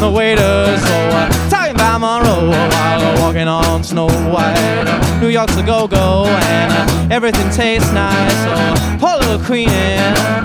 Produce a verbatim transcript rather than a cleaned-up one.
the waiters. So uh, talking about Monroe while walking on Snow White. New York's a go-go and uh, everything tastes nice. So pour a little queen in.